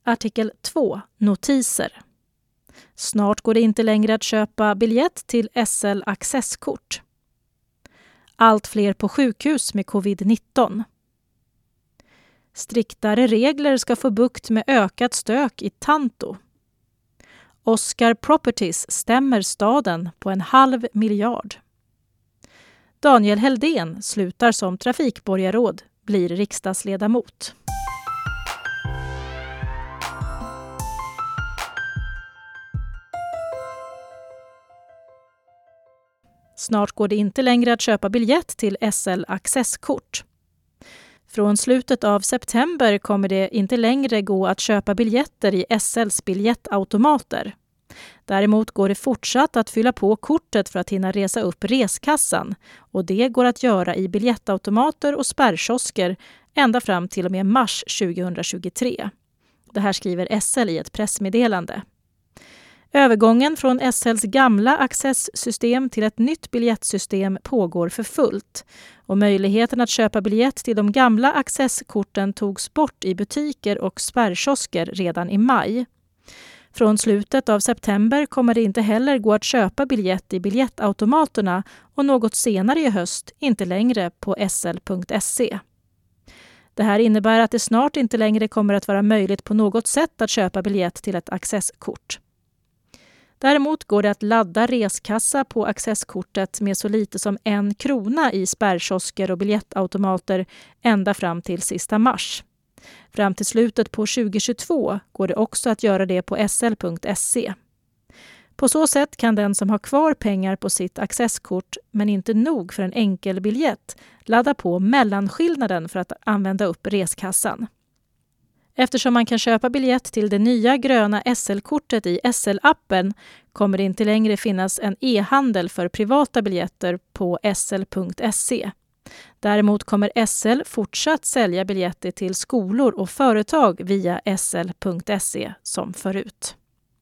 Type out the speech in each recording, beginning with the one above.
Artikel 2. Notiser. Snart går det inte längre att köpa biljett till SL Accesskort. Allt fler på sjukhus med covid-19. Striktare regler ska få bukt med ökat stök i Tanto. Oscar Properties stämmer staden på 500 miljoner. Daniel Heldén slutar som trafikborgarråd, blir riksdagsledamot. Snart går det inte längre att köpa biljett till SL Accesskort. Från slutet av september kommer det inte längre gå att köpa biljetter i SLs biljettautomater. Däremot går det fortsatt att fylla på kortet för att hinna resa upp reskassan, och det går att göra i biljettautomater och spärrkiosker ända fram till och med mars 2023. Det här skriver SL i ett pressmeddelande. Övergången från SLs gamla accesssystem till ett nytt biljettsystem pågår för fullt, och möjligheten att köpa biljett till de gamla accesskorten togs bort i butiker och spärrkiosker redan i maj. Från slutet av september kommer det inte heller gå att köpa biljett i biljettautomaterna och något senare i höst inte längre på sl.se. Det här innebär att det snart inte längre kommer att vara möjligt på något sätt att köpa biljett till ett accesskort. Däremot går det att ladda reskassa på accesskortet med så lite som 1 krona i spärrkiosker och biljettautomater ända fram till sista mars. Fram till slutet på 2022 går det också att göra det på sl.se. På så sätt kan den som har kvar pengar på sitt accesskort men inte nog för en enkel biljett ladda på mellanskillnaden för att använda upp reskassan. Eftersom man kan köpa biljett till det nya gröna SL-kortet i SL-appen kommer det inte längre finnas en e-handel för privata biljetter på sl.se. Däremot kommer SL fortsatt sälja biljetter till skolor och företag via sl.se som förut.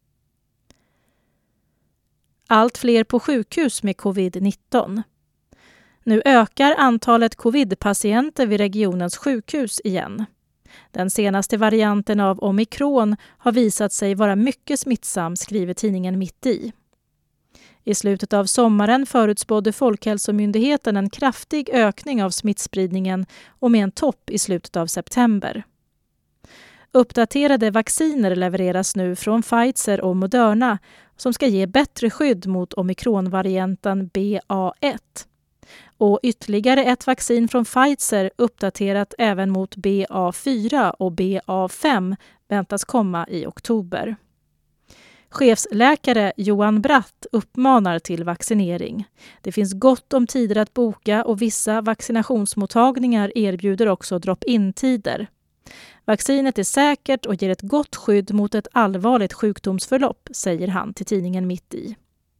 Allt fler på sjukhus med covid-19. Nu ökar antalet covid-patienter vid regionens sjukhus igen. Den senaste varianten av omikron har visat sig vara mycket smittsam, skriver tidningen Mitt i. I slutet av sommaren förutspådde Folkhälsomyndigheten en kraftig ökning av smittspridningen och med en topp i slutet av september. Uppdaterade vacciner levereras nu från Pfizer och Moderna som ska ge bättre skydd mot omikronvarianten BA1. Och ytterligare ett vaccin från Pfizer uppdaterat även mot BA4 och BA5 väntas komma i oktober. Chefsläkare Johan Bratt uppmanar till vaccinering. Det finns gott om tider att boka och vissa vaccinationsmottagningar erbjuder också drop-in-tider. Vaccinet är säkert och ger ett gott skydd mot ett allvarligt sjukdomsförlopp, säger han till tidningen Mitt i.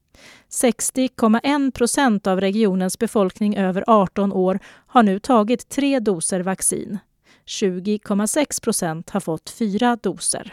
60,1% av regionens befolkning över 18 år har nu tagit 3 doser vaccin. 20,6% har fått 4 doser.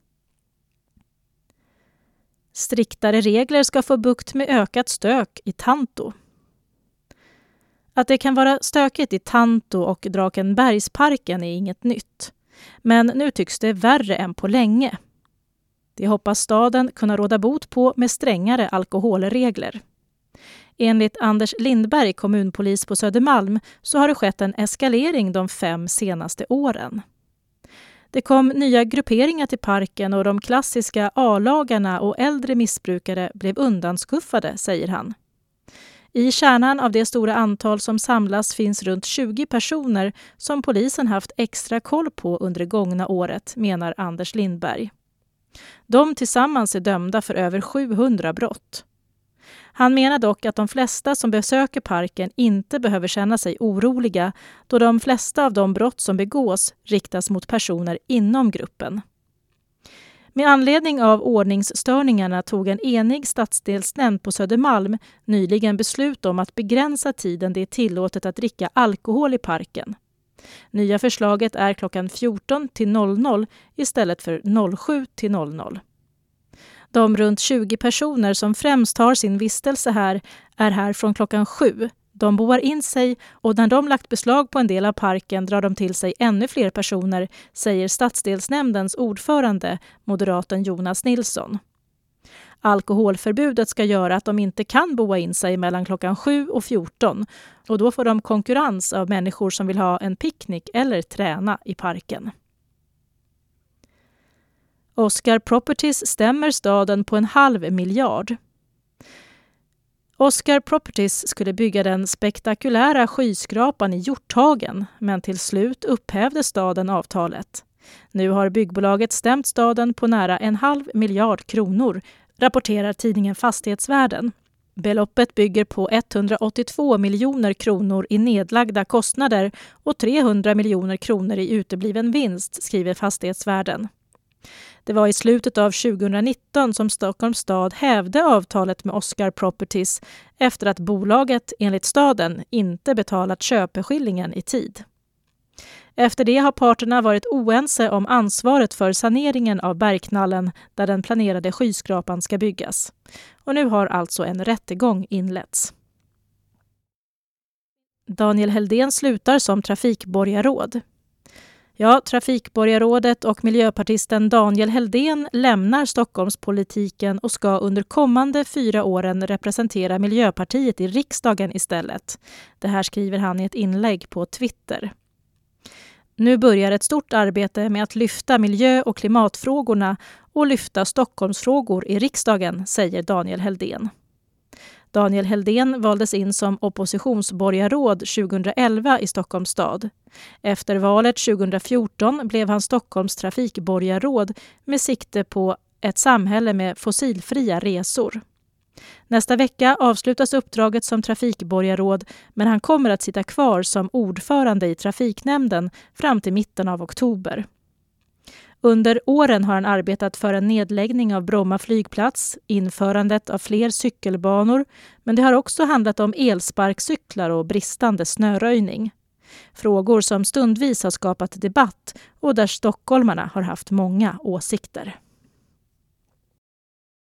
Striktare regler ska få bukt med ökat stök i Tanto. Att det kan vara stökigt i Tanto och Drakenbergsparken är inget nytt. Men nu tycks det värre än på länge. Det hoppas staden kunna råda bot på med strängare alkoholregler. Enligt Anders Lindberg, kommunpolis på Södermalm, så har det skett en eskalering de 5 senaste åren. Det kom nya grupperingar till parken och de klassiska A-lagarna och äldre missbrukare blev undanskuffade, säger han. I kärnan av det stora antal som samlas finns runt 20 personer som polisen haft extra koll på under det gångna året, menar Anders Lindberg. De tillsammans är dömda för över 700 brott. Han menar dock att de flesta som besöker parken inte behöver känna sig oroliga då de flesta av de brott som begås riktas mot personer inom gruppen. Med anledning av ordningsstörningarna tog en enig stadsdelsnämnd på Södermalm nyligen beslut om att begränsa tiden det är tillåtet att dricka alkohol i parken. Nya förslaget är klockan 14 till 00 istället för 07 till 00. De runt 20 personer som främst har sin vistelse här är här från klockan 7. De boar in sig och när de lagt beslag på en del av parken drar de till sig ännu fler personer, säger stadsdelsnämndens ordförande, moderaten Jonas Nilsson. Alkoholförbudet ska göra att de inte kan boa in sig mellan klockan 7 och 14 och då får de konkurrens av människor som vill ha en picknick eller träna i parken. Oscar Properties stämmer staden på 500 miljoner. Oscar Properties skulle bygga den spektakulära skyskrapan i Hjorthagen, men till slut upphävde staden avtalet. Nu har byggbolaget stämt staden på nära 500 miljoner kronor, rapporterar tidningen Fastighetsvärlden. Beloppet bygger på 182 miljoner kronor i nedlagda kostnader och 300 miljoner kronor i utebliven vinst, skriver Fastighetsvärden. Det var i slutet av 2019 som Stockholms stad hävde avtalet med Oscar Properties efter att bolaget enligt staden inte betalat köpeskillingen i tid. Efter det har parterna varit oense om ansvaret för saneringen av bergknallen där den planerade skyskrapan ska byggas. Och nu har alltså en rättegång inletts. Daniel Heldén slutar som trafikborgarråd. Ja, trafikborgarrådet och miljöpartisten Daniel Heldén lämnar Stockholmspolitiken och ska under kommande 4 åren representera Miljöpartiet i riksdagen istället. Det här skriver han i ett inlägg på Twitter. Nu börjar ett stort arbete med att lyfta miljö- och klimatfrågorna och lyfta Stockholmsfrågor i riksdagen, säger Daniel Heldén. Daniel Heldén valdes in som oppositionsborgarråd 2011 i Stockholms stad. Efter valet 2014 blev han Stockholms trafikborgarråd med sikte på ett samhälle med fossilfria resor. Nästa vecka avslutas uppdraget som trafikborgarråd, men han kommer att sitta kvar som ordförande i trafiknämnden fram till mitten av oktober. Under åren har han arbetat för en nedläggning av Bromma flygplats, införandet av fler cykelbanor, men det har också handlat om elsparkcyklar och bristande snöröjning. Frågor som stundvis har skapat debatt och där stockholmarna har haft många åsikter.